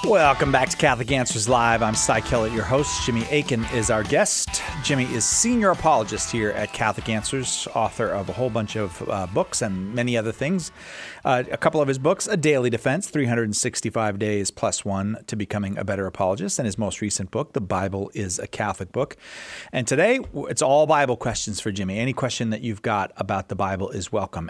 Welcome back to Catholic Answers Live. I'm Cy Kellett, your host. Jimmy Akin is our guest. Jimmy is senior apologist here at Catholic Answers, author of a whole bunch of books and many other things. A couple of his books, A Daily Defense, 365 Days Plus One to Becoming a Better Apologist, and his most recent book, The Bible is a Catholic Book. And today, it's all Bible questions for Jimmy. Any question that you've got about the Bible is welcome.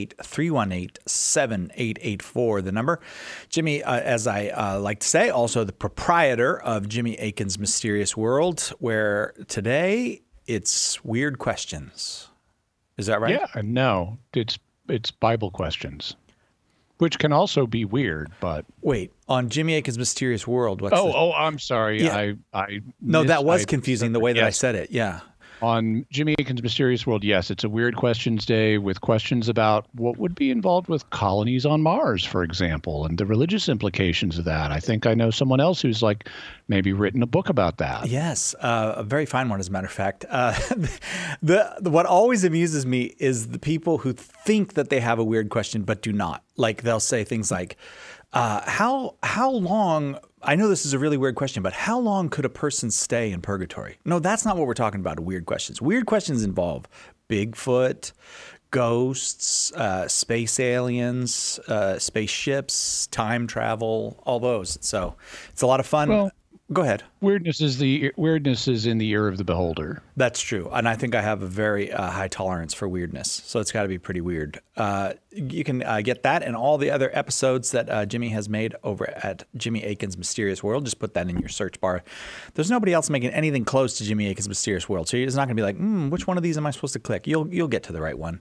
888-318-7884, the number. Jimmy, as I like to say, also the proprietor of Jimmy Akin's Mysterious World, where today it's weird questions. Is that right? Yeah, no, it's Bible questions, which can also be weird. But wait, on Jimmy Akin's Mysterious World, I'm sorry. Yeah. That was confusing the way that I said it. Yeah. On Jimmy Akin's Mysterious World, yes, it's a weird questions day with questions about what would be involved with colonies on Mars, for example, and the religious implications of that. I think I know someone else who's maybe written a book about that. Yes, a very fine one, as a matter of fact. What always amuses me is the people who think that they have a weird question but do not. Like they'll say things like, how long... I know this is a really weird question, but how long could a person stay in purgatory? No, that's not what we're talking about, weird questions. Weird questions involve Bigfoot, ghosts, space aliens, spaceships, time travel, all those. So it's a lot of fun. Well, go ahead. Weirdness is in the ear of the beholder. That's true. And I think I have a very high tolerance for weirdness. So it's got to be pretty weird. You can get that and all the other episodes that Jimmy has made over at Jimmy Akin's Mysterious World. Just put that in your search bar. There's nobody else making anything close to Jimmy Akin's Mysterious World. So it's not going to be like, which one of these am I supposed to click? You'll get to the right one.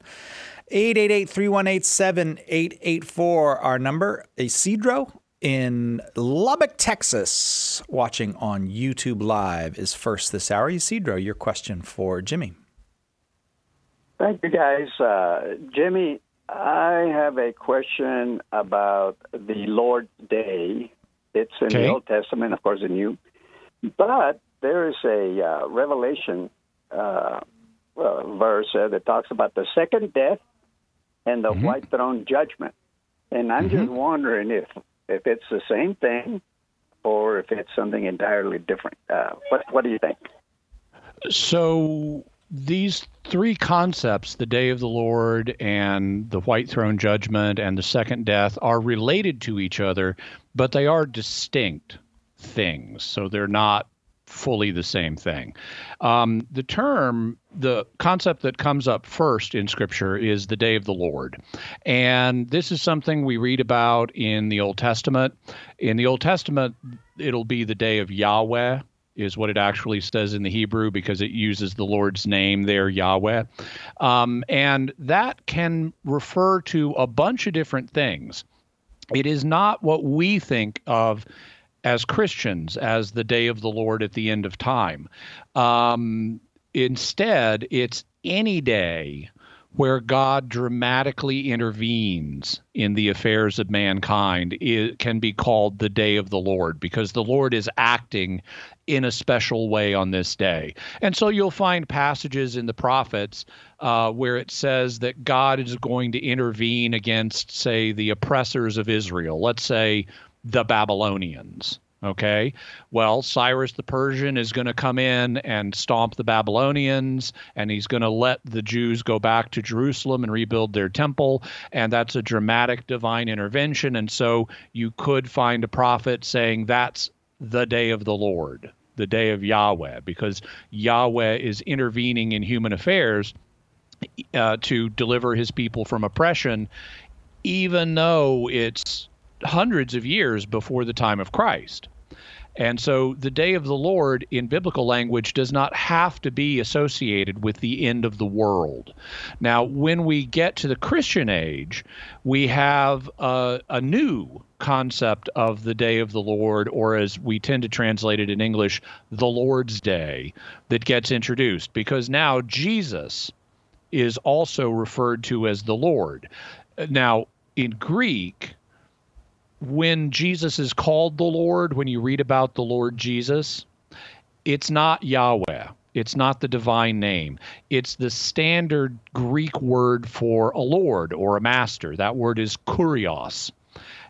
888-318-7884, our number. Isidro in Lubbock, Texas, watching on YouTube Live is first this hour. Isidro, your question for Jimmy. Thank you, guys. Jimmy, I have a question about the Lord's Day. It's in the Old Testament, of course, the New. But there is a Revelation verse that talks about the second death and the white throne judgment. And I'm just wondering if it's the same thing or if it's something entirely different. What do you think? So these three concepts, the day of the Lord and the white throne judgment and the second death, are related to each other, but they are distinct things. So they're not fully the same thing. The concept that comes up first in Scripture is the day of the Lord. And this is something we read about in the Old Testament. In the Old Testament, it'll be the day of Yahweh, is what it actually says in the Hebrew, because it uses the Lord's name there, Yahweh. And that can refer to a bunch of different things. It is not what we think of as Christians as the day of the Lord at the end of time. Instead, it's any day where God dramatically intervenes in the affairs of mankind. It can be called the day of the Lord because the Lord is acting in a special way on this day. And so you'll find passages in the prophets where it says that God is going to intervene against, say, the oppressors of Israel. Let's say the Babylonians. Okay, well, Cyrus the Persian is going to come in and stomp the Babylonians, and he's going to let the Jews go back to Jerusalem and rebuild their temple, and that's a dramatic divine intervention. And so you could find a prophet saying that's the day of the Lord, the day of Yahweh, because Yahweh is intervening in human affairs to deliver his people from oppression, even though it's hundreds of years before the time of Christ. And so the day of the Lord in biblical language does not have to be associated with the end of the world. Now, when we get to the Christian age, we have a new concept of the day of the Lord, or as we tend to translate it in English, the Lord's Day, that gets introduced, because now Jesus is also referred to as the Lord. Now, in Greek, when Jesus is called the Lord, when you read about the Lord Jesus, it's not Yahweh. It's not the divine name. It's the standard Greek word for a lord or a master. That word is kurios.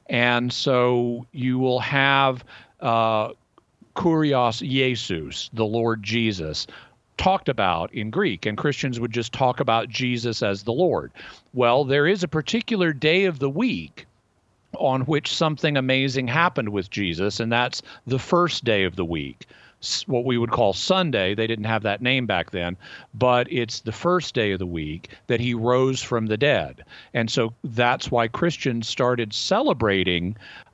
And so you will have Kurios Jesus, the Lord Jesus, talked about in Greek, and Christians would just talk about Jesus as the Lord. Well, there is a particular day of the week on which something amazing happened with Jesus, and that's the first day of the week, what we would call Sunday. They didn't have that name back then, but it's the first day of the week that he rose from the dead. And so that's why Christians started celebrating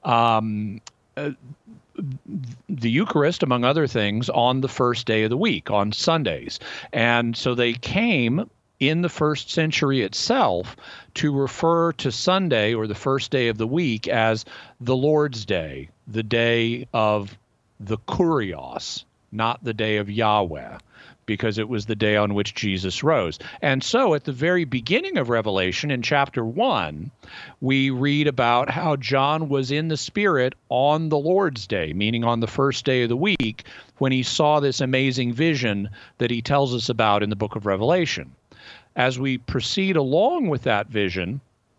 the Eucharist, among other things, on the first day of the week, on Sundays. And so they came in the first century itself to refer to Sunday, or the first day of the week, as the Lord's Day, the day of the Kurios, not the day of Yahweh, because it was the day on which Jesus rose. And so at the very beginning of Revelation, in chapter 1, we read about how John was in the Spirit on the Lord's Day, meaning on the first day of the week, when he saw this amazing vision that he tells us about in the book of Revelation. As we proceed along with that vision,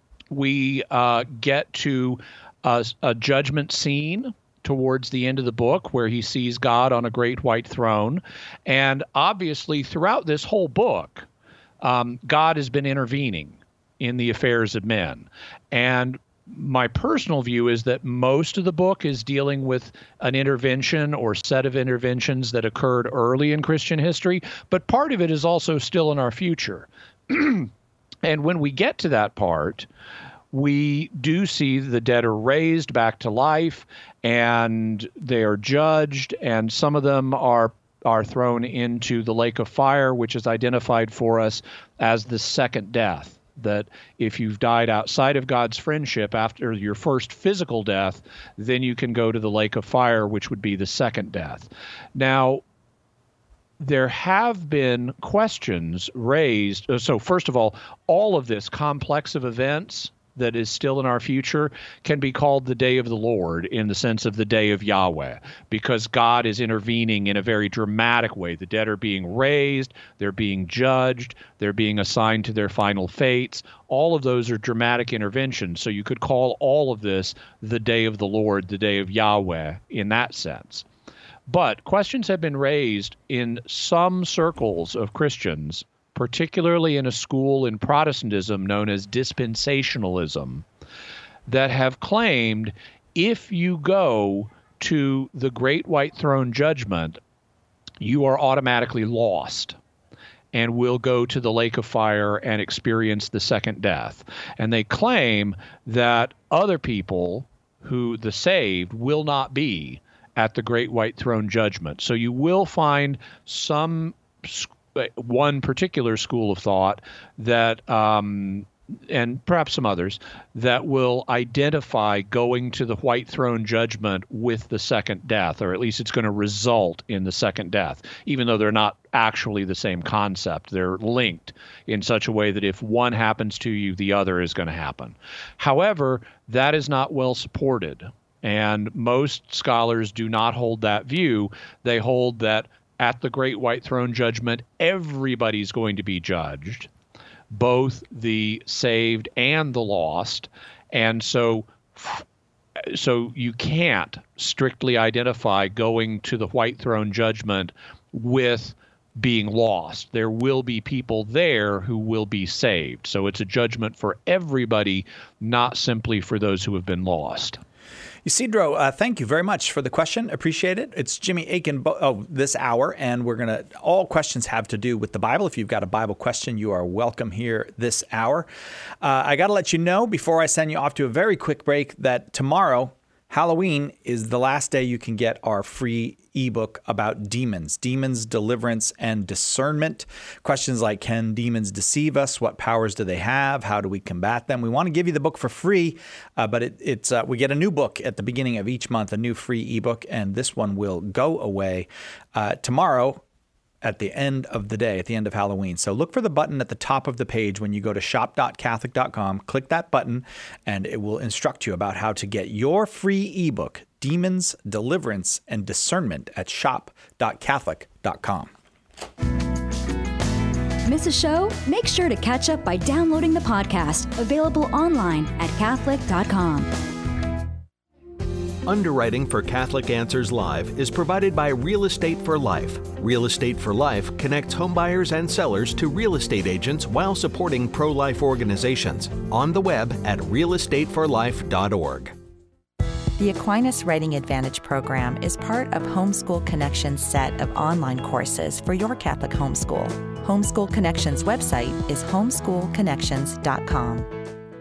we get to a judgment scene towards the end of the book where he sees God on a great white throne. And obviously throughout this whole book, God has been intervening in the affairs of men. And my personal view is that most of the book is dealing with an intervention or set of interventions that occurred early in Christian history, but part of it is also still in our future. And when we get to that part, we do see the dead are raised back to life, and they are judged, and some of them are thrown into the lake of fire, which is identified for us as the second death. That if you've died outside of God's friendship after your first physical death, then you can go to the lake of fire, which would be the second death. Now, there have been questions raised. So first of all of this complex of events that is still in our future can be called the day of the Lord, in the sense of the day of Yahweh, because God is intervening in a very dramatic way. The dead are being raised, they're being judged, they're being assigned to their final fates. All of those are dramatic interventions. So you could call all of this the day of the Lord, the day of Yahweh, in that sense. But questions have been raised in some circles of Christians, particularly in a school in Protestantism known as dispensationalism, that have claimed if you go to the great white throne judgment, you are automatically lost and will go to the lake of fire and experience the second death. And they claim that other people, who the saved, will not be at the great white throne judgment. So you will find one particular school of thought that, and perhaps some others, that will identify going to the white throne judgment with the second death, or at least it's going to result in the second death, even though they're not actually the same concept. They're linked in such a way that if one happens to you, the other is going to happen. However, that is not well supported, and most scholars do not hold that view. They hold that at the great white throne judgment, everybody's going to be judged, both the saved and the lost. And so you can't strictly identify going to the white throne judgment with being lost. There will be people there who will be saved. So it's a judgment for everybody, not simply for those who have been lost. Isidro, thank you very much for the question. Appreciate it. It's Jimmy Akin this hour, and all questions have to do with the Bible. If you've got a Bible question, you are welcome here this hour. I got to let you know before I send you off to a very quick break that tomorrow, Halloween, is the last day you can get our free ebook about demons, deliverance, and discernment. Questions like, can demons deceive us? What powers do they have? How do we combat them? We want to give you the book for free, but we get a new book at the beginning of each month, a new free ebook, and this one will go away tomorrow at the end of the day, at the end of Halloween. So look for the button at the top of the page when you go to shop.catholic.com. Click that button, and it will instruct you about how to get your free ebook, Demons, Deliverance, and Discernment, at shop.catholic.com. Miss a show? Make sure to catch up by downloading the podcast, available online at Catholic.com. Underwriting for Catholic Answers Live is provided by Real Estate for Life. Real Estate for Life connects homebuyers and sellers to real estate agents while supporting pro-life organizations. On the web at realestateforlife.org. The Aquinas Writing Advantage program is part of Homeschool Connections' set of online courses for your Catholic homeschool. Homeschool Connections' website is homeschoolconnections.com.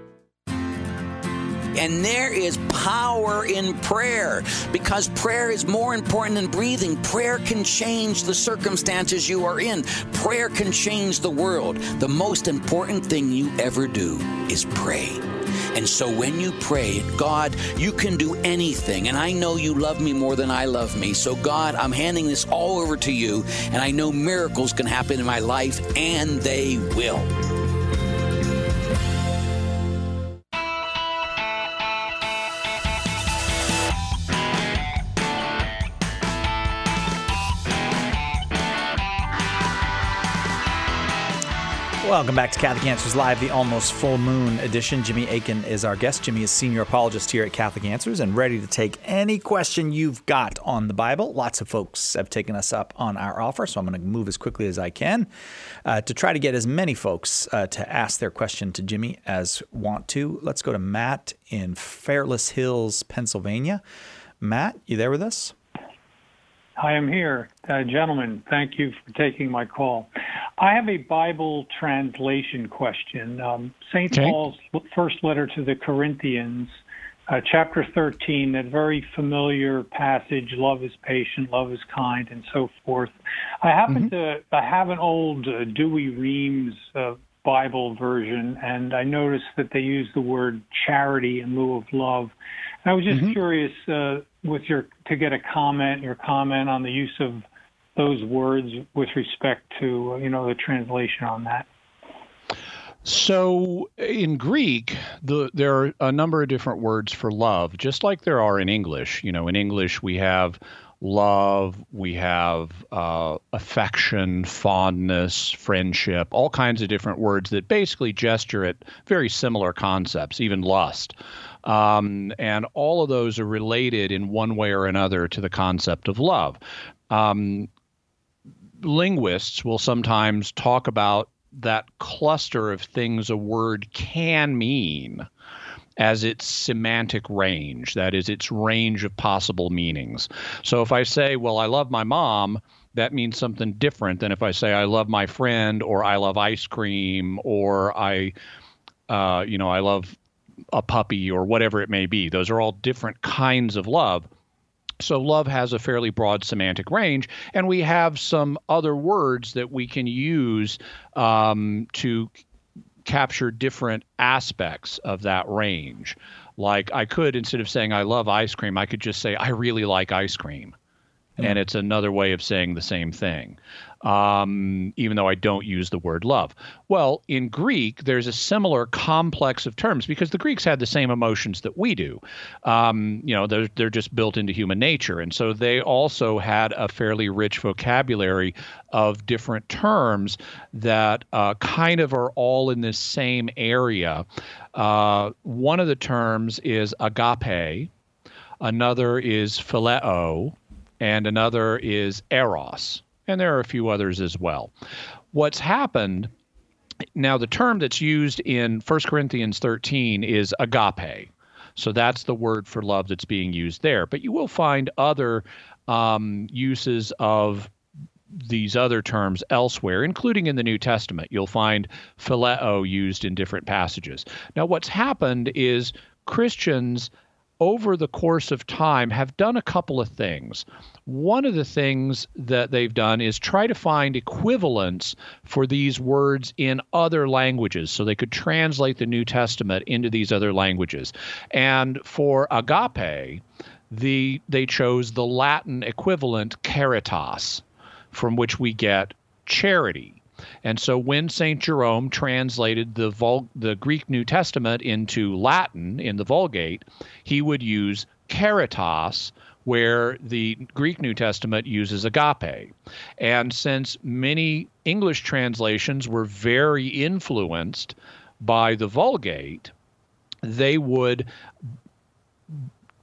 And there is power in prayer, because prayer is more important than breathing. Prayer can change the circumstances you are in. Prayer can change the world. The most important thing you ever do is pray. And so when you pray, God, you can do anything. And I know you love me more than I love me. So God, I'm handing this all over to you. And I know miracles can happen in my life, and they will. Welcome back to Catholic Answers Live, the almost full moon edition. Jimmy Akin is our guest. Jimmy is senior apologist here at Catholic Answers and ready to take any question you've got on the Bible. Lots of folks have taken us up on our offer, so I'm going to move as quickly as I can to try to get as many folks to ask their question to Jimmy as want to. Let's go to Matt in Fairless Hills, Pennsylvania. Matt, you there with us? I am here. Gentlemen, thank you for taking my call. I have a Bible translation question. St. Paul's first letter to the Corinthians, chapter 13, that very familiar passage, love is patient, love is kind, and so forth. I happen to have an old Dewey Reams Bible version, and I noticed that they use the word charity in lieu of love. And I was just curious to get your comment on the use of those words with respect to, the translation on that. So in Greek, there are a number of different words for love, just like there are in English. In English, we have love, we have affection, fondness, friendship, all kinds of different words that basically gesture at very similar concepts, even lust. And all of those are related in one way or another to the concept of love. Linguists will sometimes talk about that cluster of things a word can mean as its semantic range, that is, its range of possible meanings. So if I say, well, I love my mom, that means something different than if I say I love my friend, or I love ice cream, or I love a puppy, or whatever it may be. Those are all different kinds of love. So love has a fairly broad semantic range, and we have some other words that we can use to capture different aspects of that range. Like I could, instead of saying I love ice cream, I could just say I really like ice cream. And it's another way of saying the same thing, even though I don't use the word love. Well, in Greek, there's a similar complex of terms because the Greeks had the same emotions that we do. They're just built into human nature. And so they also had a fairly rich vocabulary of different terms that kind of are all in this same area. One of the terms is agape. Another is phileo. And another is eros, and there are a few others as well. What's happened, now the term that's used in 1 Corinthians 13 is agape. So that's the word for love that's being used there. But you will find other uses of these other terms elsewhere, including in the New Testament. You'll find phileo used in different passages. Now what's happened is Christians over the course of time have done a couple of things. One of the things that they've done is try to find equivalents for these words in other languages so they could translate the New Testament into these other languages. And for agape, they chose the Latin equivalent caritas, from which we get charity. And so when St. Jerome translated the Greek New Testament into Latin in the Vulgate, he would use caritas, where the Greek New Testament uses agape. And since many English translations were very influenced by the Vulgate, they would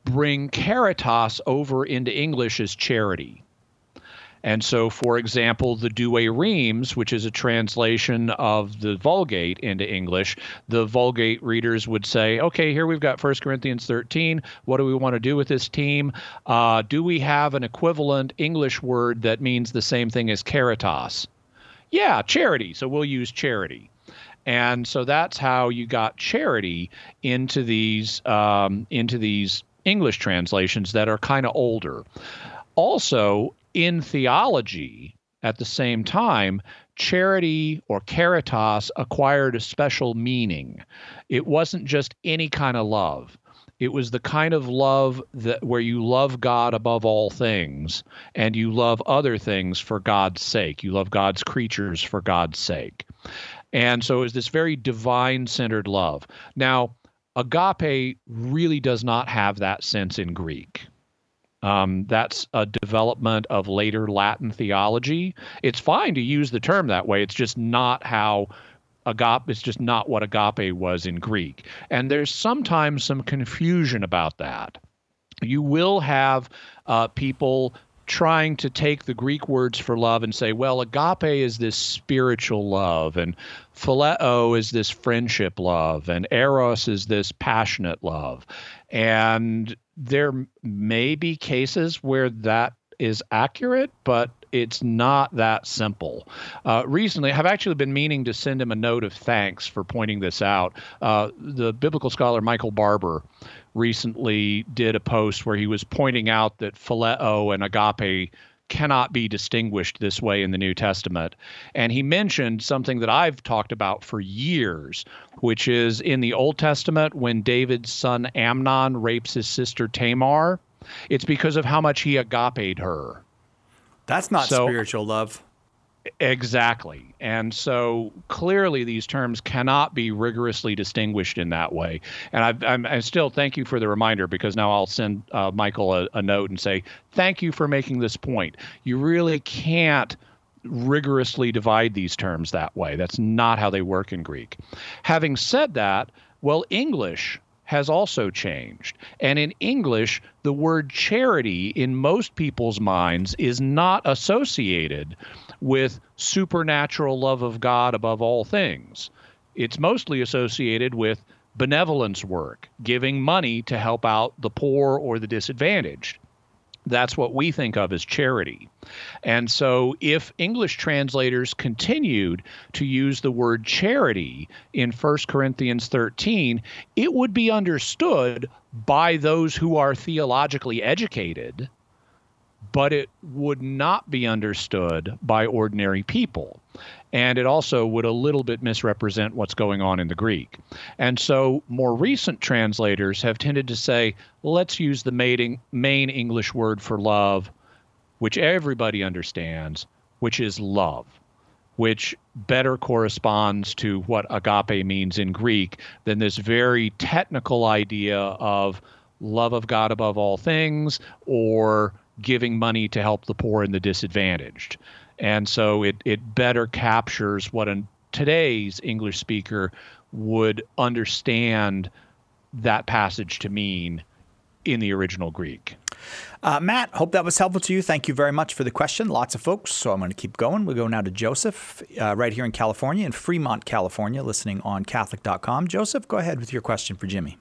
bring caritas over into English as charity. And so, for example, the Douay Rheims, which is a translation of the Vulgate into English, the Vulgate readers would say, okay, here we've got 1 Corinthians 13. What do we want to do with this team? Do we have an equivalent English word that means the same thing as caritas? Yeah, charity. So we'll use charity. And so that's how you got charity into these English translations that are kind of older. Also, in theology, at the same time, charity or caritas acquired a special meaning. It wasn't just any kind of love. It was the kind of love where you love God above all things and you love other things for God's sake. You love God's creatures for God's sake. And so it was this very divine-centered love. Now, agape really does not have that sense in Greek. That's a development of later Latin theology. It's fine to use the term that way. It's just not how agape, it's just not what agape was in Greek. And there's sometimes some confusion about that. You will have people trying to take the Greek words for love and say, well, agape is this spiritual love, and phileo is this friendship love, and eros is this passionate love. And there may be cases where that is accurate, but it's not that simple. Recently, I've actually been meaning to send him a note of thanks for pointing this out. The biblical scholar Michael Barber recently did a post where he was pointing out that phileo and agape cannot be distinguished this way in the New Testament. And he mentioned something that I've talked about for years, which is in the Old Testament, when David's son Amnon rapes his sister Tamar, it's because of how much he agaped her. That's not spiritual love. Exactly. And so clearly these terms cannot be rigorously distinguished in that way. And I still thank you for the reminder, because now I'll send Michael a note and say, thank you for making this point. You really can't rigorously divide these terms that way. That's not how they work in Greek. Having said that, well, English has also changed. And in English, the word charity in most people's minds is not associated with supernatural love of God above all things. It's mostly associated with benevolence work, giving money to help out the poor or the disadvantaged. That's what we think of as charity. And so if English translators continued to use the word charity in 1 Corinthians 13, it would be understood by those who are theologically educated, but it would not be understood by ordinary people. And it also would a little bit misrepresent what's going on in the Greek. And so more recent translators have tended to say, let's use the main English word for love, which everybody understands, which is love, which better corresponds to what agape means in Greek than this very technical idea of love of God above all things, or giving money to help the poor and the disadvantaged. And so it better captures what today's English speaker would understand that passage to mean in the original Greek. Matt, hope that was helpful to you. Thank you very much for the question. Lots of folks, so I'm going to keep going. We'll go now to Joseph right here in California, in Fremont, California, listening on Catholic.com. Joseph, go ahead with your question for Jimmy.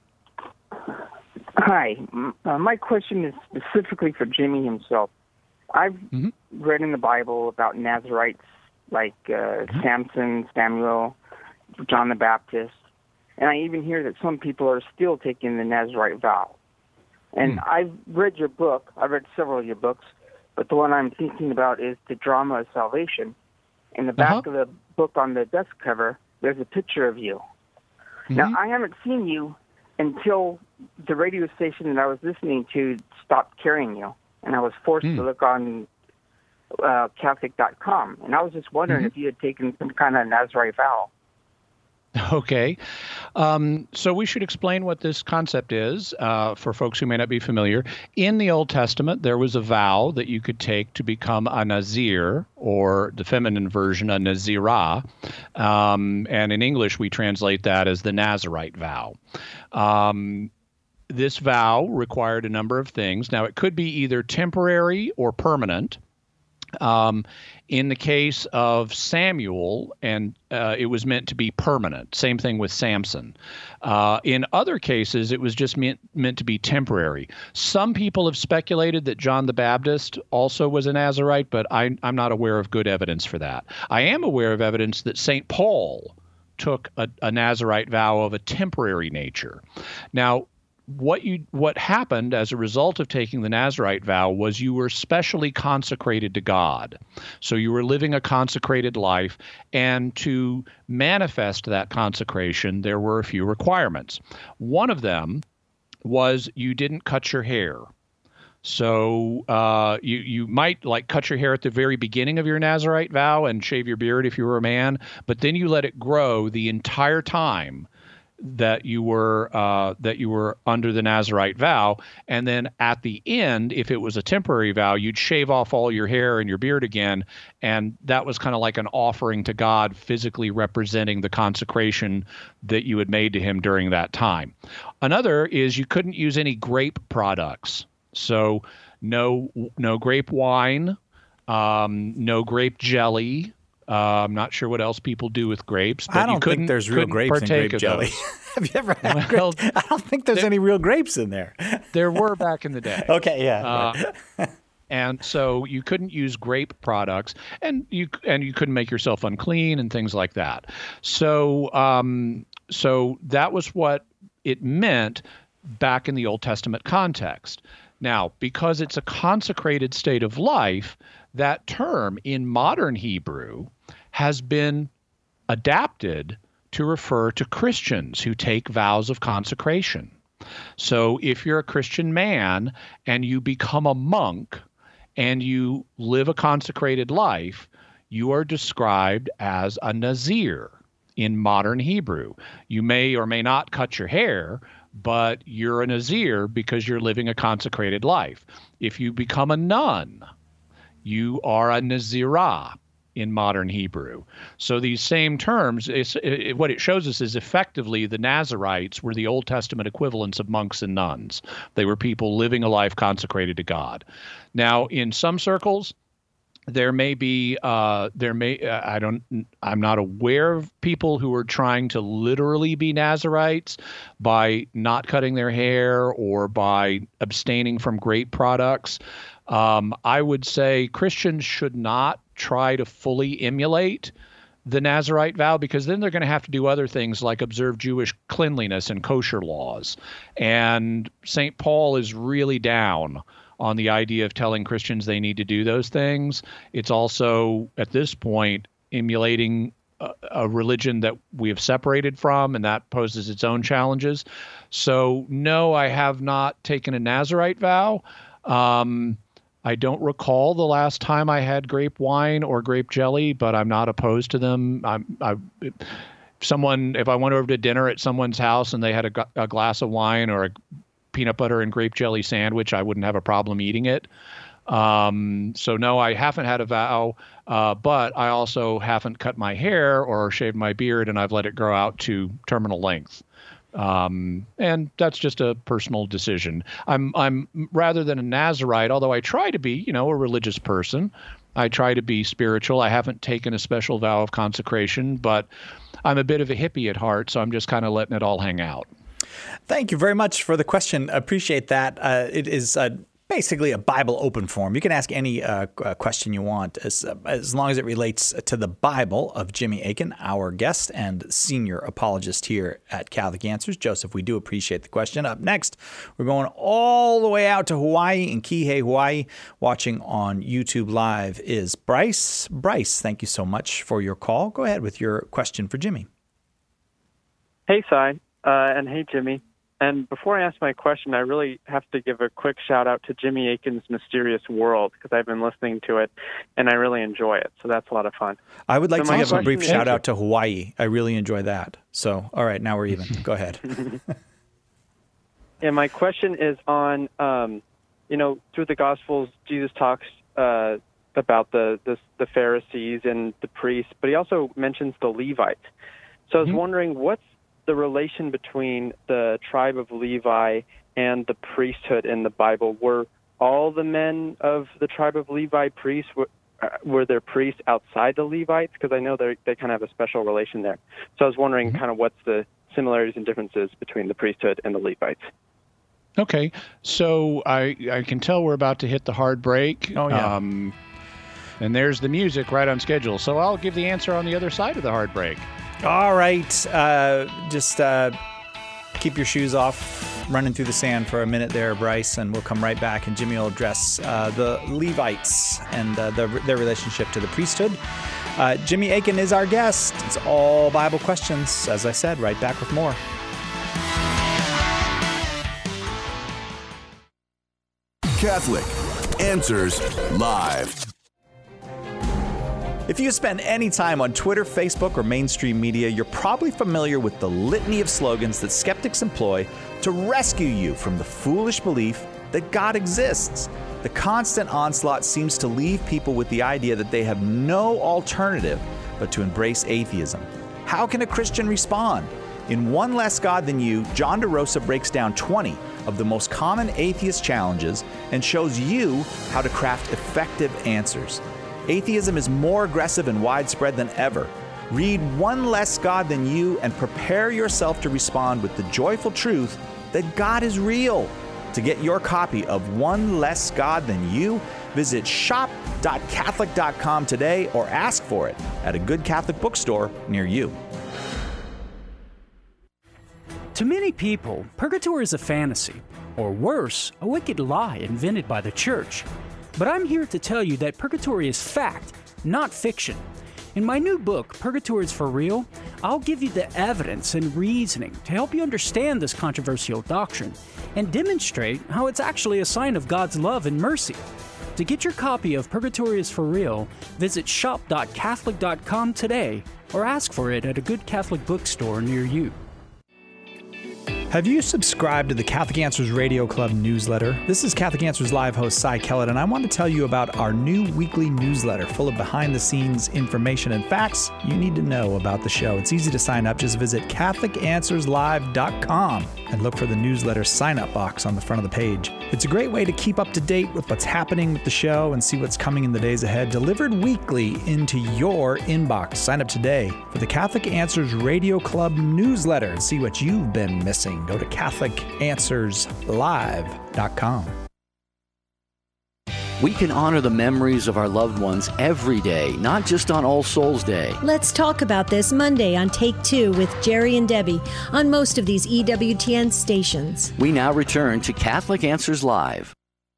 Hi. My question is specifically for Jimmy himself. I've read in the Bible about Nazarites like Samson, Samuel, John the Baptist, and I even hear that some people are still taking the Nazarite vow. And I've read your book. I've read several of your books, but the one I'm thinking about is The Drama of Salvation. In the back of the book on the desk cover, there's a picture of you. Now, I haven't seen you until the radio station that I was listening to stopped carrying you, and I was forced to look on Catholic.com. And I was just wondering if you had taken some kind of Nazarite vow. Okay. So we should explain what this concept is for folks who may not be familiar. In the Old Testament, there was a vow that you could take to become a Nazir, or the feminine version, a Nazirah. And in English, we translate that as the Nazarite vow. this vow required a number of things. Now, it could be either temporary or permanent. In the case of Samuel, and it was meant to be permanent. Same thing with Samson. In other cases, it was just meant to be temporary. Some people have speculated that John the Baptist also was a Nazirite, but I'm not aware of good evidence for that. I am aware of evidence that St. Paul took a Nazirite vow of a temporary nature. Now, what happened as a result of taking the Nazirite vow was you were specially consecrated to God. So you were living a consecrated life, and to manifest that consecration, there were a few requirements. One of them was you didn't cut your hair. So you might like cut your hair at the very beginning of your Nazirite vow and shave your beard if you were a man, but then you let it grow the entire time that you were under the Nazirite vow, and then at the end, if it was a temporary vow, you'd shave off all your hair and your beard again, and that was kind of like an offering to God, physically representing the consecration that you had made to him during that time. Another is you couldn't use any grape products, so no grape wine, no grape jelly. I'm not sure what else people do with grapes. But I don't think there's real grapes in grape jelly. Have you ever had grapes? I don't think there's any real grapes in there. There were back in the day. Okay, yeah. And so you couldn't use grape products, and you couldn't make yourself unclean and things like that. So so that was what it meant back in the Old Testament context. Now, because it's a consecrated state of life, that term in modern Hebrew has been adapted to refer to Christians who take vows of consecration. So if you're a Christian man and you become a monk and you live a consecrated life, you are described as a Nazir in modern Hebrew. You may or may not cut your hair, but you're a Nazir because you're living a consecrated life. If you become a nun, you are a Nazirah in modern Hebrew. So these same terms, what it shows us is effectively the Nazirites were the Old Testament equivalents of monks and nuns. They were people living a life consecrated to God. Now, in some circles, I'm not aware of people who are trying to literally be Nazirites by not cutting their hair or by abstaining from grape products. I would say Christians should not try to fully emulate the Nazirite vow, because then they're going to have to do other things like observe Jewish cleanliness and kosher laws. And St. Paul is really down on the idea of telling Christians they need to do those things. It's also, at this point, emulating a religion that we have separated from, and that poses its own challenges. So, no, I have not taken a Nazirite vow. I don't recall the last time I had grape wine or grape jelly, but I'm not opposed to them. If I went over to dinner at someone's house and they had a glass of wine or a peanut butter and grape jelly sandwich, I wouldn't have a problem eating it. So no, I haven't had a vow, but I also haven't cut my hair or shaved my beard, and I've let it grow out to terminal length. And that's just a personal decision. I'm rather than a Nazirite, although I try to be, a religious person. I try to be spiritual. I haven't taken a special vow of consecration, but I'm a bit of a hippie at heart, so I'm just kind of letting it all hang out. Thank you very much for the question. Appreciate that. It is basically a Bible open forum. You can ask any question you want as long as it relates to the Bible of Jimmy Akin, our guest and senior apologist here at Catholic Answers. Joseph, we do appreciate the question. Up next, we're going all the way out to Hawaii, in Kihei, Hawaii. Watching on YouTube Live is Bryce. Bryce, thank you so much for your call. Go ahead with your question for Jimmy. Hey, Cy, and hey, Jimmy. And before I ask my question, I really have to give a quick shout-out to Jimmy Akin's Mysterious World, because I've been listening to it, and I really enjoy it. So that's a lot of fun. I would like to give a brief shout-out to Hawaii. I really enjoy that. So, all right, now we're even. Go ahead. Yeah, my question is on, through the Gospels, Jesus talks about the Pharisees and the priests, but he also mentions the Levites. So I was wondering, what's the relation between the tribe of Levi and the priesthood in the Bible, were all the men of the tribe of Levi priests? Were there priests outside the Levites? Because I know they kind of have a special relation there. So I was wondering kind of what's the similarities and differences between the priesthood and the Levites. Okay, so I can tell we're about to hit the hard break. Oh, yeah. And there's the music right on schedule. So I'll give the answer on the other side of the hard break. All right. Just keep your shoes off, running through the sand for a minute there, Bryce, and we'll come right back, and Jimmy will address the Levites and their relationship to the priesthood. Jimmy Akin is our guest. It's all Bible questions. As I said, right back with more. Catholic Answers Live. If you spend any time on Twitter, Facebook, or mainstream media, you're probably familiar with the litany of slogans that skeptics employ to rescue you from the foolish belief that God exists. The constant onslaught seems to leave people with the idea that they have no alternative but to embrace atheism. How can a Christian respond? In One Less God Than You, John DeRosa breaks down 20 of the most common atheist challenges and shows you how to craft effective answers. Atheism is more aggressive and widespread than ever. Read One Less God Than You and prepare yourself to respond with the joyful truth that God is real. To get your copy of One Less God Than You, visit shop.catholic.com today or ask for it at a good Catholic bookstore near you. To many people, purgatory is a fantasy, or worse, a wicked lie invented by the church. But I'm here to tell you that purgatory is fact, not fiction. In my new book, Purgatory is for Real, I'll give you the evidence and reasoning to help you understand this controversial doctrine and demonstrate how it's actually a sign of God's love and mercy. To get your copy of Purgatory is for Real, visit shop.catholic.com today or ask for it at a good Catholic bookstore near you. Have you subscribed to the Catholic Answers Radio Club newsletter? This is Catholic Answers Live host Cy Kellett, and I want to tell you about our new weekly newsletter full of behind-the-scenes information and facts you need to know about the show. It's easy to sign up. Just visit CatholicAnswersLive.com and look for the newsletter sign-up box on the front of the page. It's a great way to keep up to date with what's happening with the show and see what's coming in the days ahead, delivered weekly into your inbox. Sign up today for the Catholic Answers Radio Club newsletter and see what you've been missing. Go to CatholicAnswersLive.com. We can honor the memories of our loved ones every day, not just on All Souls Day. Let's talk about this Monday on Take Two with Jerry and Debbie on most of these EWTN stations. We now return to Catholic Answers Live.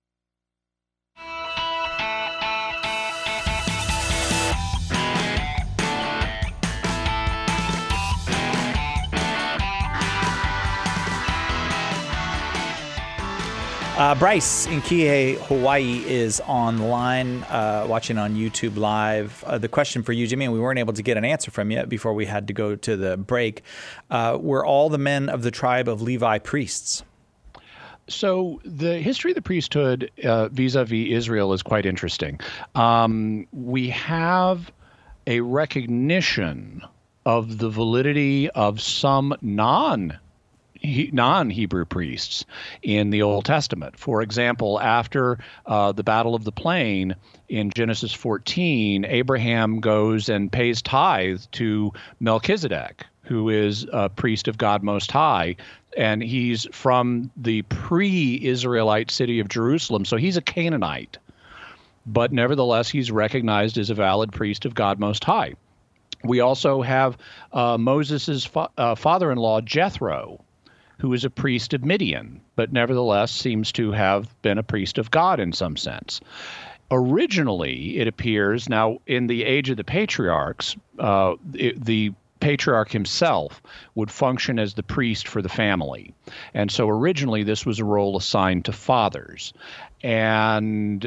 Bryce in Kihei, Hawaii is online, watching on YouTube Live. The question for you, Jimmy, and we weren't able to get an answer from you before we had to go to the break. Were all the men of the tribe of Levi priests? So the history of the priesthood vis-a-vis Israel is quite interesting. We have a recognition of the validity of some non-Hebrew priests in the Old Testament. For example, after the Battle of the Plain in Genesis 14, Abraham goes and pays tithe to Melchizedek, who is a priest of God Most High, and he's from the pre-Israelite city of Jerusalem, so he's a Canaanite. But nevertheless, he's recognized as a valid priest of God Most High. We also have Moses' father-in-law, Jethro, who is a priest of Midian, but nevertheless seems to have been a priest of God in some sense. Originally, it appears, now in the age of the patriarchs, the patriarch himself would function as the priest for the family. And so originally this was a role assigned to fathers. And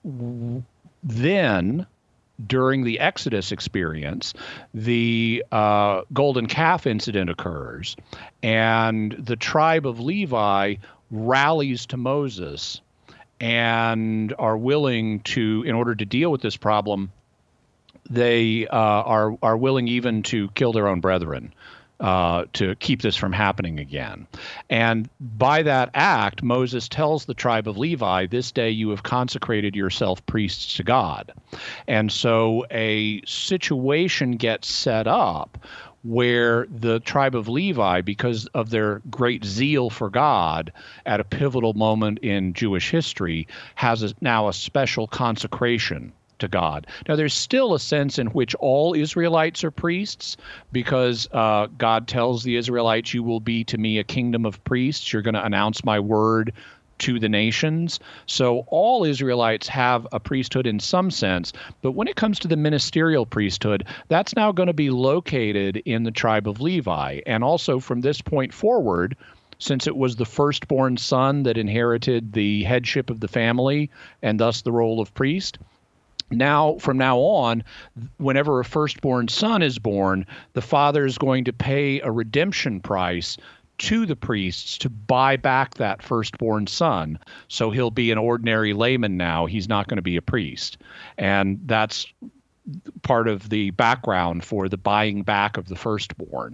then during the Exodus experience, the golden calf incident occurs, and the tribe of Levi rallies to Moses and are willing to, in order to deal with this problem, they are willing even to kill their own brethren to keep this from happening again. And by that act, Moses tells the tribe of Levi, this day you have consecrated yourself priests to God. And so a situation gets set up where the tribe of Levi, because of their great zeal for God at a pivotal moment in Jewish history, has now a special consecration to God. Now, there's still a sense in which all Israelites are priests, because God tells the Israelites, you will be to me a kingdom of priests. You're going to announce my word to the nations. So all Israelites have a priesthood in some sense, but when it comes to the ministerial priesthood, that's now going to be located in the tribe of Levi. And also from this point forward, since it was the firstborn son that inherited the headship of the family and thus the role of priest, now, from now on, whenever a firstborn son is born, the father is going to pay a redemption price to the priests to buy back that firstborn son. So he'll be an ordinary layman now. He's not going to be a priest. And that's part of the background for the buying back of the firstborn.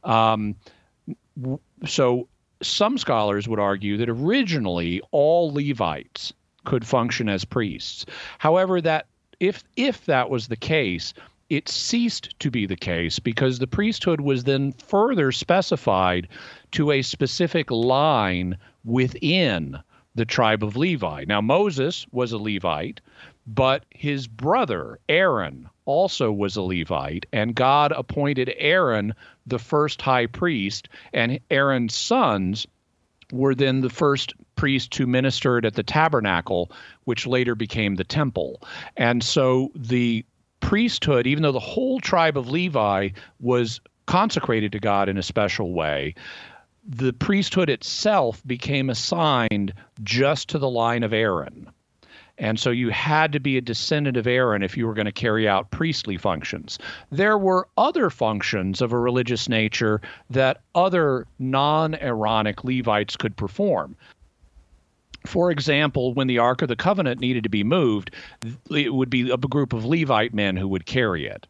So some scholars would argue that originally all Levites could function as priests. However, that if that was the case, it ceased to be the case because the priesthood was then further specified to a specific line within the tribe of Levi. Now, Moses was a Levite, but his brother Aaron also was a Levite, and God appointed Aaron the first high priest, and Aaron's sons were then the first priests who ministered at the tabernacle, which later became the temple. And so the priesthood, even though the whole tribe of Levi was consecrated to God in a special way, the priesthood itself became assigned just to the line of Aaron. And so you had to be a descendant of Aaron if you were going to carry out priestly functions. There were other functions of a religious nature that other non-Aaronic Levites could perform. For example, when the Ark of the Covenant needed to be moved, it would be a group of Levite men who would carry it.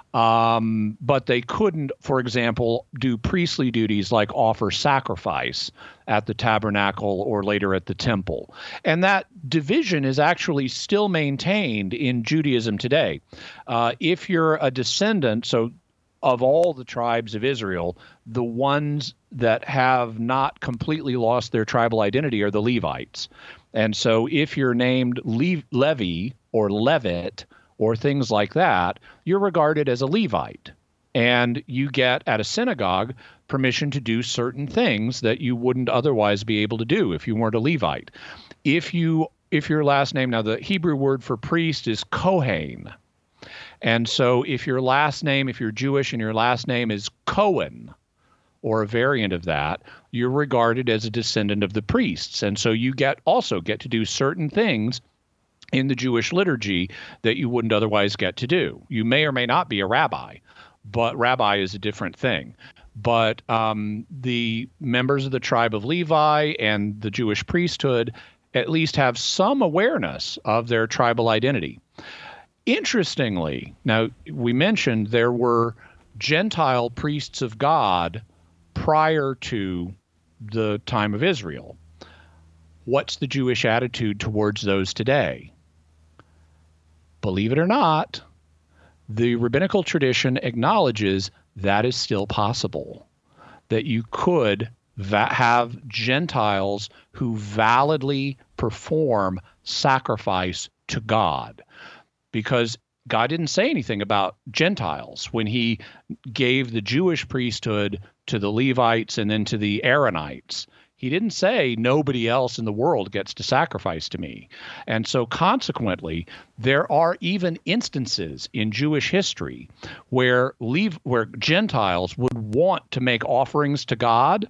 But they couldn't, for example, do priestly duties like offer sacrifice at the tabernacle or later at the temple. And that division is actually still maintained in Judaism today. If you're a descendant, of all the tribes of Israel, the ones that have not completely lost their tribal identity are the Levites. And so if you're named Levi or Levit or things like that, you're regarded as a Levite. And you get, at a synagogue, permission to do certain things that you wouldn't otherwise be able to do if you weren't a Levite. If your last name, now the Hebrew word for priest is Kohen. And so if you're Jewish and your last name is Cohen, or a variant of that, you're regarded as a descendant of the priests. And so you also get to do certain things in the Jewish liturgy that you wouldn't otherwise get to do. You may or may not be a rabbi, but rabbi is a different thing. But the members of the tribe of Levi and the Jewish priesthood at least have some awareness of their tribal identity. Interestingly, now we mentioned there were Gentile priests of God prior to the time of Israel. What's the Jewish attitude towards those today? Believe it or not, the rabbinical tradition acknowledges that is still possible, that you could have Gentiles who validly perform sacrifice to God, because God didn't say anything about Gentiles when he gave the Jewish priesthood to the Levites and then to the Aaronites. He didn't say nobody else in the world gets to sacrifice to me. And so consequently, there are even instances in Jewish history where Gentiles would want to make offerings to God,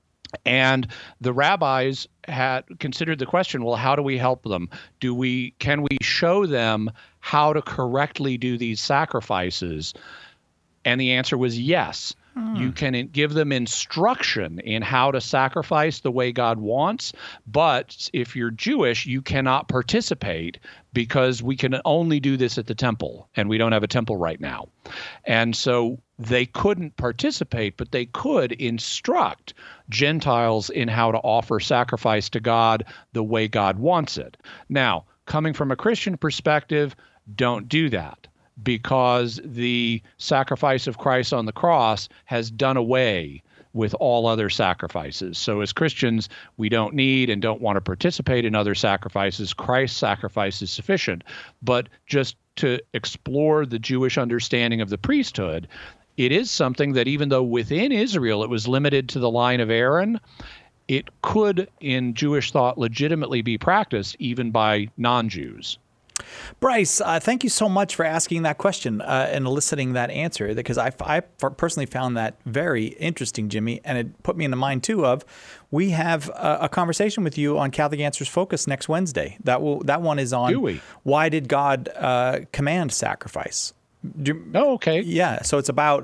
and the rabbis had considered the question, well, how do we help them? Can we show them how to correctly do these sacrifices? And the answer was yes. You can give them instruction in how to sacrifice the way God wants, but if you're Jewish, you cannot participate because we can only do this at the temple, and we don't have a temple right now. And so they couldn't participate, but they could instruct Gentiles in how to offer sacrifice to God the way God wants it. Now, coming from a Christian perspective, don't do that, because the sacrifice of Christ on the cross has done away with all other sacrifices. So as Christians, we don't need and don't want to participate in other sacrifices. Christ's sacrifice is sufficient. But just to explore the Jewish understanding of the priesthood, it is something that even though within Israel it was limited to the line of Aaron, it could, in Jewish thought, legitimately be practiced even by non-Jews. Bryce, thank you so much for asking that question and eliciting that answer, because I personally found that very interesting, Jimmy, and it put me in the mind, too, of we have a conversation with you on Catholic Answers Focus next Wednesday. That one is on why did God command sacrifice? Okay. Yeah. So it's about,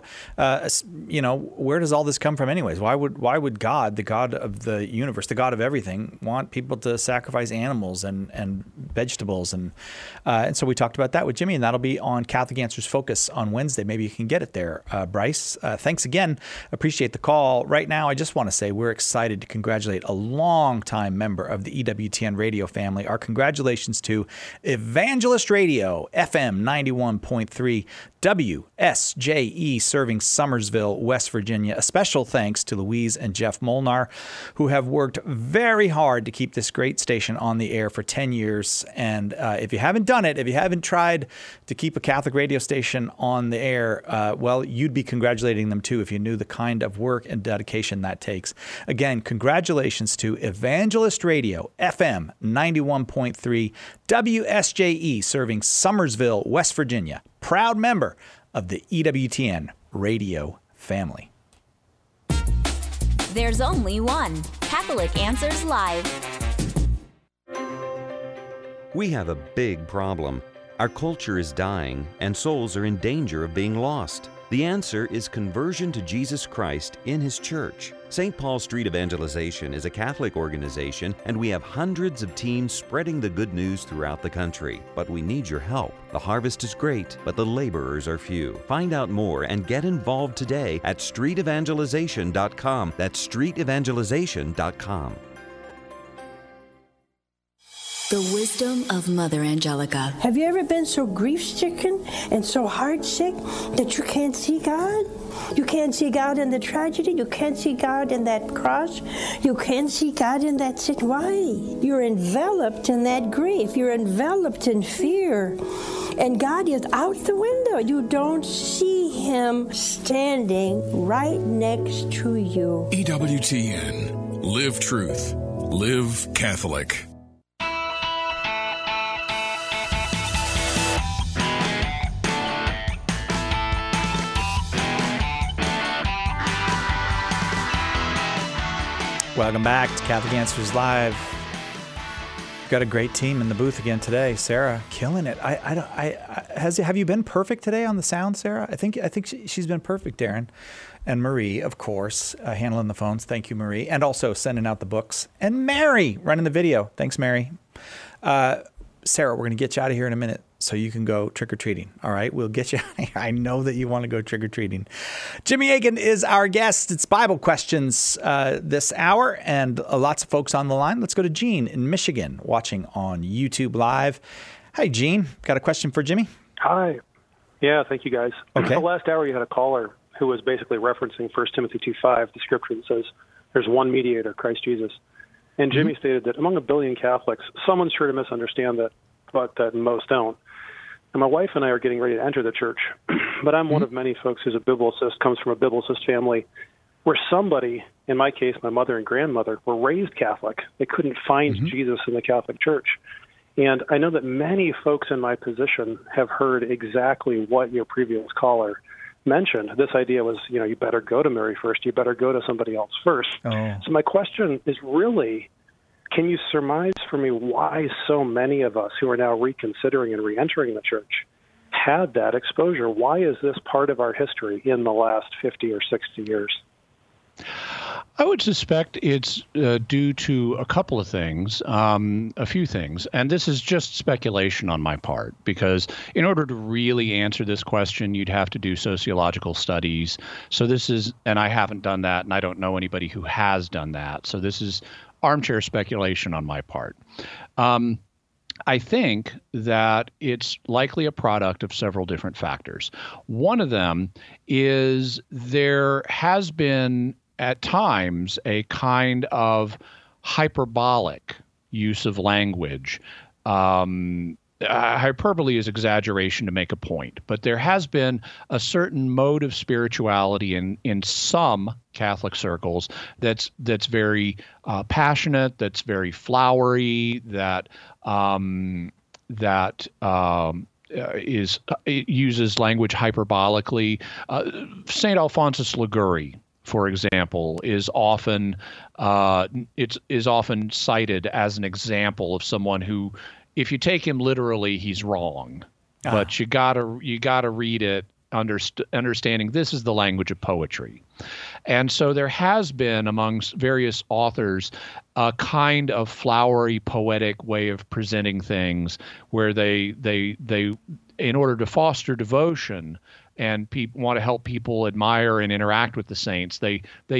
where does all this come from anyways? Why would God, the God of the universe, the God of everything, want people to sacrifice animals and vegetables? And so we talked about that with Jimmy, and that'll be on Catholic Answers Focus on Wednesday. Maybe you can get it there. Bryce, thanks again. Appreciate the call. Right now, I just want to say we're excited to congratulate a longtime member of the EWTN radio family. Our congratulations to Evangelist Radio, FM 91.3. WSJE, serving Summersville, West Virginia. A special thanks to Louise and Jeff Molnar, who have worked very hard to keep this great station on the air for 10 years. And if you haven't done it, if you haven't tried to keep a Catholic radio station on the air, well, you'd be congratulating them too if you knew the kind of work and dedication that takes. Again, congratulations to Evangelist Radio, FM 91.3, WSJE, serving Summersville, West Virginia. Proud member of the EWTN radio family. There's only one Catholic Answers Live. We have a big problem. Our culture is dying, and souls are in danger of being lost. The answer is conversion to Jesus Christ in His church. St. Paul Street Evangelization is a Catholic organization, and we have hundreds of teams spreading the good news throughout the country. But we need your help. The harvest is great, but the laborers are few. Find out more and get involved today at streetevangelization.com. That's streetevangelization.com. The wisdom of Mother Angelica. Have you ever been so grief-stricken and so heart-sick that you can't see God? You can't see God in the tragedy. You can't see God in that cross. You can't see God in that situation. Why? You're enveloped in that grief. You're enveloped in fear. And God is out the window. You don't see Him standing right next to you. EWTN. Live truth. Live Catholic. Welcome back to Catholic Answers Live. We've got a great team in the booth again today. Sarah, killing it. Have you been perfect today on the sound, Sarah? I think she's been perfect, Darren. And Marie, of course, handling the phones. Thank you, Marie. And also sending out the books. And Mary running the video. Thanks, Mary. Sarah, we're going to get you out of here in a minute so you can go trick-or-treating. All right? We'll get you out of here. I know that you want to go trick-or-treating. Jimmy Akin is our guest. It's Bible Questions this hour, and lots of folks on the line. Let's go to Gene in Michigan, watching on YouTube Live. Hi, Gene. Got a question for Jimmy? Hi. Yeah, thank you, guys. Okay. The last hour you had a caller who was basically referencing 1 Timothy 2:5, the scripture that says there's one mediator, Christ Jesus. And Jimmy stated that among 1 billion Catholics, someone's sure to misunderstand that, but that most don't. And my wife and I are getting ready to enter the church, but I'm one of many folks who's a biblicist, comes from a biblicist family, where somebody, in my case, my mother and grandmother, were raised Catholic. They couldn't find Jesus in the Catholic Church. And I know that many folks in my position have heard exactly what your previous caller mentioned. This idea was, you better go to Mary first, you better go to somebody else first. So my question is really, can you surmise for me why so many of us who are now reconsidering and reentering the church had that exposure. Why is this part of our history in the last 50 or 60 years? I would suspect it's due to a couple of things, a few things. And this is just speculation on my part, because in order to really answer this question, you'd have to do sociological studies. So this is, and I haven't done that, and I don't know anybody who has done that. So this is armchair speculation on my part. I think that it's likely a product of several different factors. One of them is there has been at times a kind of hyperbolic use of language. Hyperbole is exaggeration to make a point, but there has been a certain mode of spirituality in some Catholic circles that's very passionate, that's very flowery, that it uses language hyperbolically. St. Alphonsus Liguori, for example, is often often cited as an example of someone who, if you take him literally, he's wrong. But you gotta read it understanding this is the language of poetry. And so there has been amongst various authors a kind of flowery, poetic way of presenting things where they in order to foster devotion and people want to help people admire and interact with the saints, they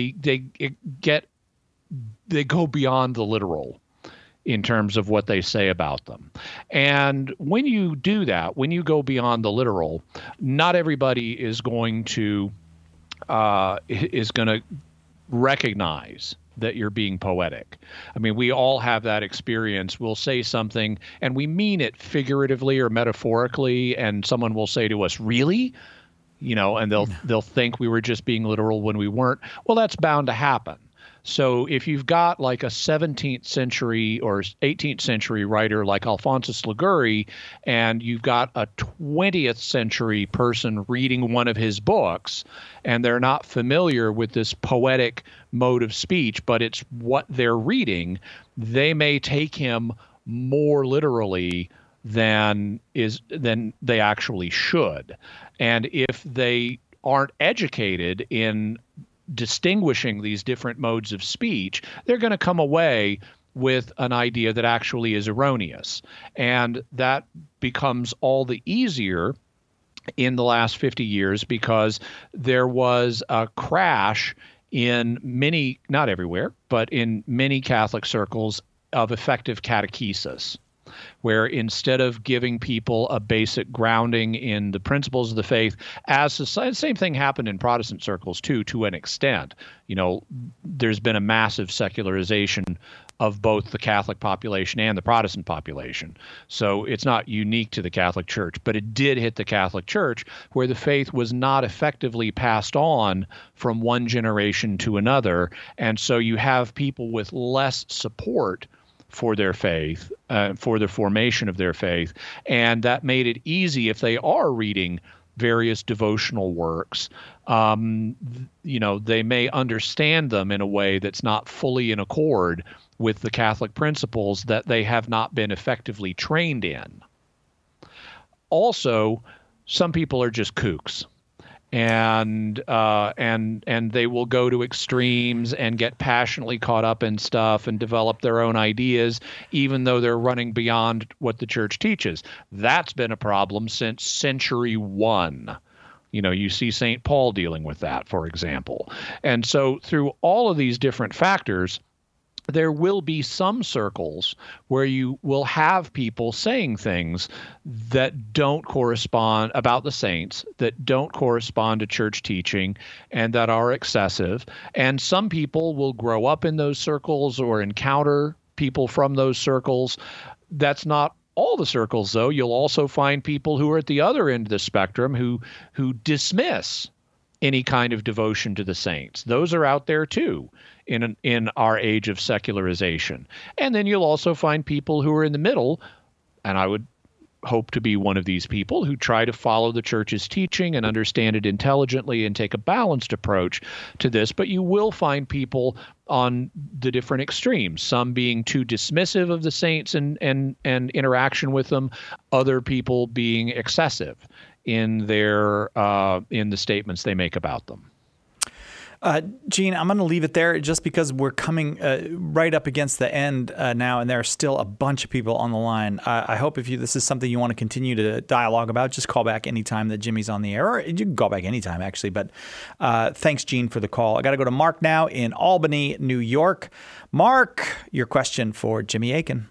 go beyond the literal in terms of what they say about them. And when you do that, when you go beyond the literal, not everybody is going to recognize that you're being poetic. I mean, we all have that experience. We'll say something and we mean it figuratively or metaphorically, and someone will say to us, "Really?" And they'll think we were just being literal when we weren't. Well, that's bound to happen. So if you've got like a 17th century or 18th century writer like Alphonsus Liguori, and you've got a 20th century person reading one of his books, and they're not familiar with this poetic mode of speech, but it's what they're reading, they may take him more literally than they actually should. And if they aren't educated in distinguishing these different modes of speech, they're going to come away with an idea that actually is erroneous. And that becomes all the easier in the last 50 years because there was a crash in many, not everywhere, but in many Catholic circles of effective catechesis, where instead of giving people a basic grounding in the principles of the faith, as the same thing happened in Protestant circles too, to an extent. There's been a massive secularization of both the Catholic population and the Protestant population. So it's not unique to the Catholic Church, but it did hit the Catholic Church where the faith was not effectively passed on from one generation to another. And so you have people with less support for their faith, for the formation of their faith. And that made it easy if they are reading various devotional works. They may understand them in a way that's not fully in accord with the Catholic principles that they have not been effectively trained in. Also, some people are just kooks. And they will go to extremes and get passionately caught up in stuff and develop their own ideas, even though they're running beyond what the church teaches. That's been a problem since century 1. You see St. Paul dealing with that, for example. And so through all of these different factors, there will be some circles where you will have people saying things that don't correspond about the saints, that don't correspond to church teaching, and that are excessive. And some people will grow up in those circles or encounter people from those circles. That's not all the circles, though. You'll also find people who are at the other end of the spectrum who dismiss any kind of devotion to the saints. Those are out there too in our age of secularization. And then you'll also find people who are in the middle, and I would hope to be one of these people, who try to follow the church's teaching and understand it intelligently and take a balanced approach to this. But you will find people on the different extremes, some being too dismissive of the saints and interaction with them, other people being excessive in their in the statements they make about them. Gene, I'm going to leave it there just because we're coming right up against the end now, and there are still a bunch of people on the line. I hope if this is something you want to continue to dialogue about, just call back anytime that Jimmy's on the air, or you can call back anytime, actually. But thanks, Gene, for the call. I got to go to Mark now in Albany, New York. Mark, your question for Jimmy Akin.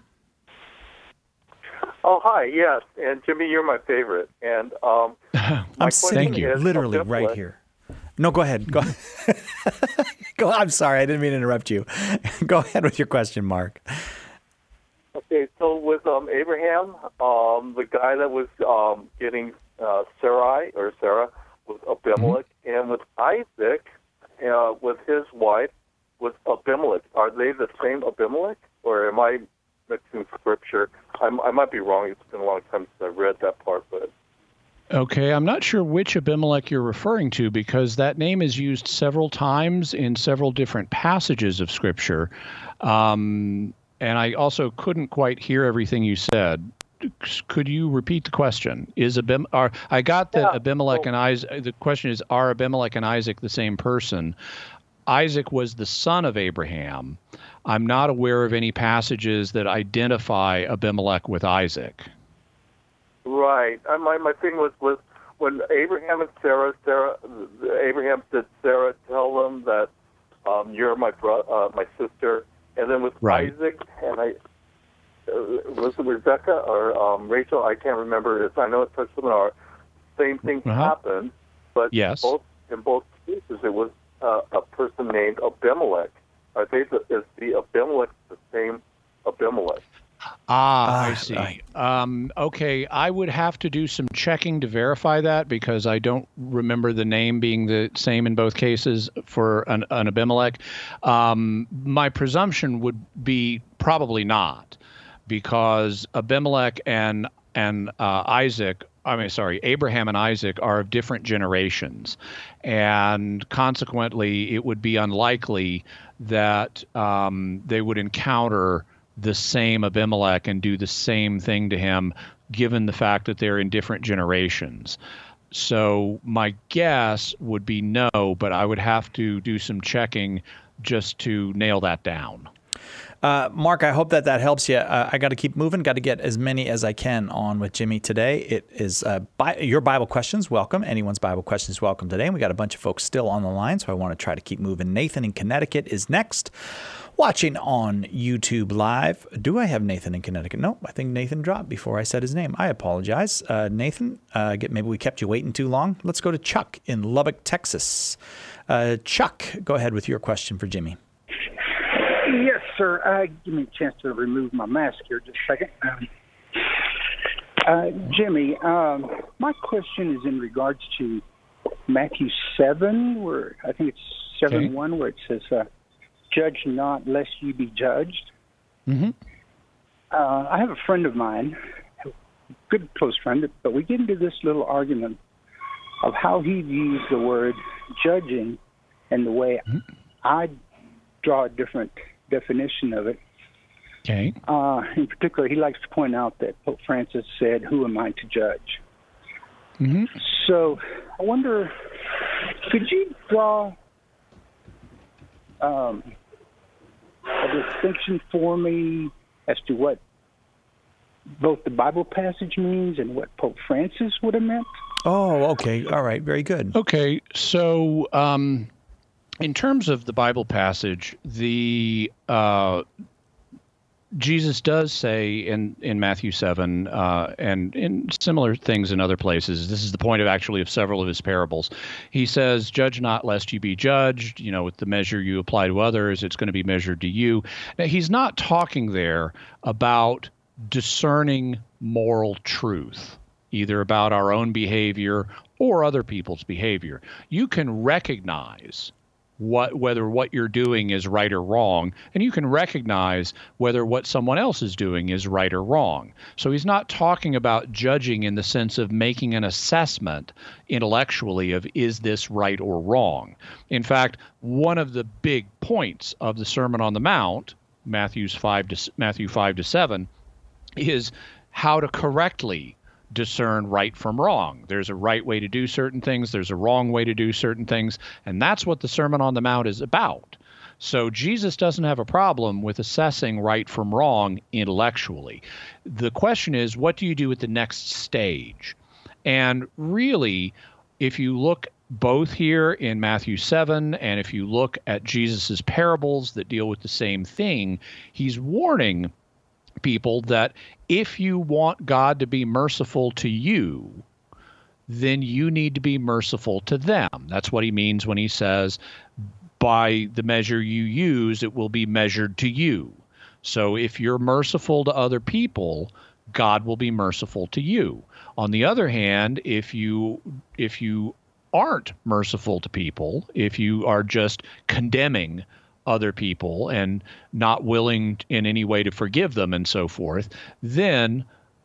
Oh, hi, yes. And Jimmy, you're my favorite. And I'm sitting here, literally right here. No, go ahead. Go. I'm sorry, I didn't mean to interrupt you. Go ahead with your question, Mark. Okay, so with Abraham, the guy that was getting Sarah was Abimelech, and with Isaac, with his wife, was Abimelech. Are they the same Abimelech, or am I mixing scripture? I might be wrong. It's been a long time since I read that part, but. Okay, I'm not sure which Abimelech you're referring to because that name is used several times in several different passages of Scripture. And I also couldn't quite hear everything you said. Could you repeat the question? I got that Abimelech and Isaac. The question is, are Abimelech and Isaac the same person? Isaac was the son of Abraham. I'm not aware of any passages that identify Abimelech with Isaac. Right. My thing was when Abraham and Sarah, Abraham said, Sarah, tell them that you're my sister. And then with Isaac, and was it Rebecca or Rachel? I can't remember. I know it touched on our same thing happened, but in both cases it was a person named Abimelech. Is the Abimelech the same Abimelech? I see. Okay, I would have to do some checking to verify that because I don't remember the name being the same in both cases for an Abimelech. My presumption would be probably not, because Abimelech and Abraham and Isaac are of different generations, and consequently, it would be unlikely that they would encounter the same Abimelech and do the same thing to him, given the fact that they're in different generations. So my guess would be no, but I would have to do some checking just to nail that down. Mark, I hope that helps you. I got to keep moving. Got to get as many as I can on with Jimmy today. It is your Bible questions. Welcome. Anyone's Bible questions welcome today. And we got a bunch of folks still on the line, so I want to try to keep moving. Nathan in Connecticut is next. Watching on YouTube Live. Do I have Nathan in Connecticut? No, I think Nathan dropped before I said his name. I apologize. Nathan, maybe we kept you waiting too long. Let's go to Chuck in Lubbock, Texas. Chuck, go ahead with your question for Jimmy. Yes, sir. Give me a chance to remove my mask here just a second. Jimmy, my question is in regards to Matthew 7, where I think it's 7:1, where it says, judge not lest you be judged. Mm-hmm. I have a friend of mine, a good close friend, but we get into this little argument of how he views the word judging and the way I draw a different definition of it. Okay. In particular, he likes to point out that Pope Francis said, "Who am I to judge?" Mm-hmm. So I wonder, could you draw a distinction for me as to what both the Bible passage means and what Pope Francis would have meant? Oh, okay. All right. Very good. Okay. So in terms of the Bible passage, Jesus does say in Matthew 7 and in similar things in other places, this is the point of several of his parables. He says, judge not lest you be judged. You know, with the measure you apply to others, it's going to be measured to you. Now, he's not talking there about discerning moral truth, either about our own behavior or other people's behavior. You can recognize whether what you're doing is right or wrong, and you can recognize whether what someone else is doing is right or wrong. So he's not talking about judging in the sense of making an assessment intellectually of is this right or wrong. In fact, one of the big points of the Sermon on the Mount, Matthew 5 to 7, is how to correctly discern right from wrong. There's a right way to do certain things. There's a wrong way to do certain things. And that's what the Sermon on the Mount is about. So Jesus doesn't have a problem with assessing right from wrong intellectually. The question is, what do you do at the next stage? And really, if you look both here in Matthew 7, and if you look at Jesus's parables that deal with the same thing, he's warning people that if you want God to be merciful to you, then you need to be merciful to them. That's what he means when he says, by the measure you use, it will be measured to you. So if you're merciful to other people, God will be merciful to you. On the other hand, if you aren't merciful to people, if you are just condemning other people and not willing in any way to forgive them and so forth, then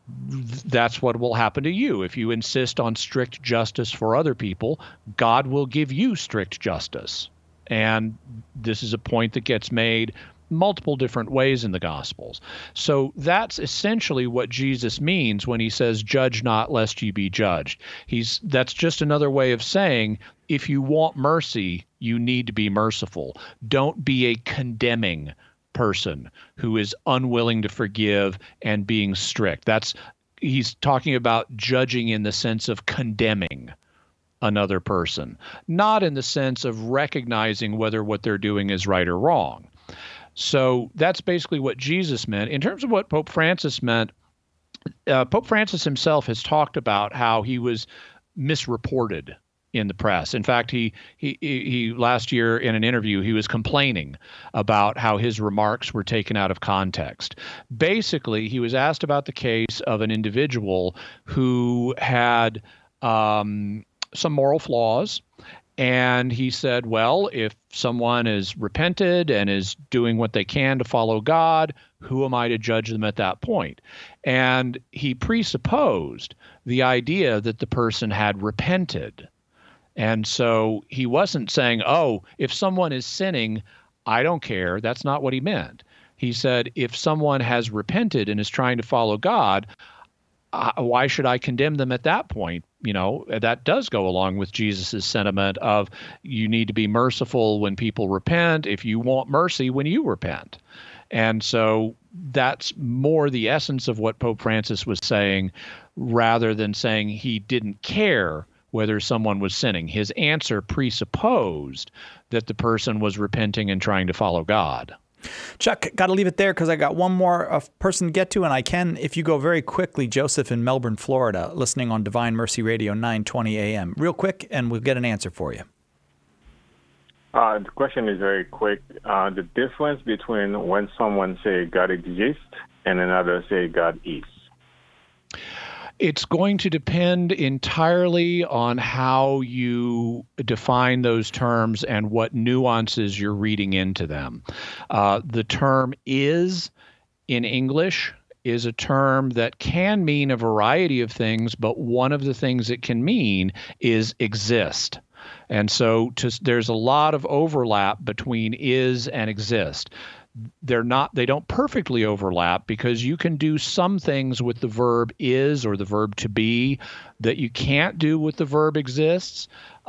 that's what will happen to you. If you insist on strict justice for other people, God will give you strict justice. And this is a point that gets made multiple different ways in the Gospels. So that's essentially what Jesus means when he says, judge not lest you be judged. That's just another way of saying, if you want mercy, you need to be merciful. Don't be a condemning person who is unwilling to forgive and being strict. He's talking about judging in the sense of condemning another person, not in the sense of recognizing whether what they're doing is right or wrong. So that's basically what Jesus meant. In terms of what Pope Francis meant, Pope Francis himself has talked about how he was misreported in the press. In fact, he last year in an interview, he was complaining about how his remarks were taken out of context. Basically, he was asked about the case of an individual who had some moral flaws. And he said, well, if someone is repented and is doing what they can to follow God, who am I to judge them at that point? And he presupposed the idea that the person had repented. And so he wasn't saying, oh, if someone is sinning, I don't care. That's not what he meant. He said, if someone has repented and is trying to follow God, why should I condemn them at that point? You know, that does go along with Jesus's sentiment of you need to be merciful when people repent, if you want mercy when you repent. And so that's more the essence of what Pope Francis was saying, rather than saying he didn't care whether someone was sinning. His answer presupposed that the person was repenting and trying to follow God. Chuck, got to leave it there because I got one more person to get to, and I can, if you go very quickly, Joseph in Melbourne, Florida, listening on Divine Mercy Radio 920 AM. Real quick, and we'll get an answer for you. The question is very quick. The difference between when someone say God exists and another say God is. It's going to depend entirely on how you define those terms and what nuances you're reading into them. The term is in English is a term that can mean a variety of things, but one of the things it can mean is exist. And so there's a lot of overlap between is and exist. They don't perfectly overlap because you can do some things with the verb is or the verb to be that you can't do with the verb exists.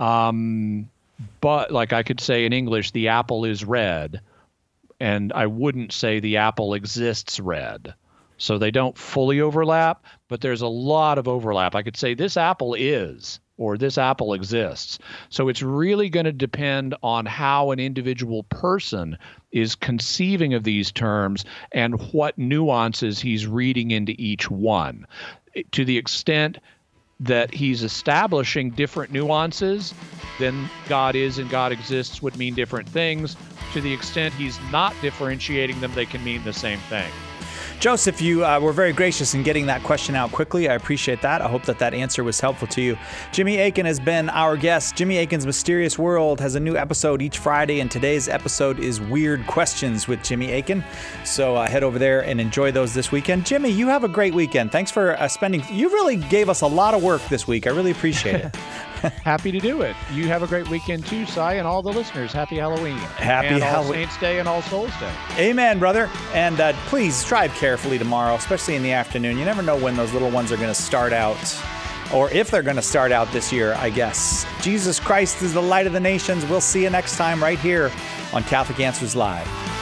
But like I could say in English, the apple is red, and I wouldn't say the apple exists red. So they don't fully overlap, but there's a lot of overlap. I could say this apple is, or this apple exists. So it's really going to depend on how an individual person is conceiving of these terms and what nuances he's reading into each one. To the extent that he's establishing different nuances, then God is and God exists would mean different things. To the extent he's not differentiating them, they can mean the same thing. Joseph, you were very gracious in getting that question out quickly. I appreciate that. I hope that answer was helpful to you. Jimmy Akin has been our guest. Jimmy Akin's Mysterious World has a new episode each Friday, and today's episode is Weird Questions with Jimmy Akin. So head over there and enjoy those this weekend. Jimmy, you have a great weekend. Thanks for you really gave us a lot of work this week. I really appreciate it. Happy to do it. You have a great weekend too, Cy, and all the listeners. Happy Halloween. Happy and Halloween. All Saints Day and All Souls Day. Amen, brother. And please drive carefully tomorrow, especially in the afternoon. You never know when those little ones are going to start out, or if they're going to start out this year, I guess. Jesus Christ is the light of the nations. We'll see you next time right here on Catholic Answers Live.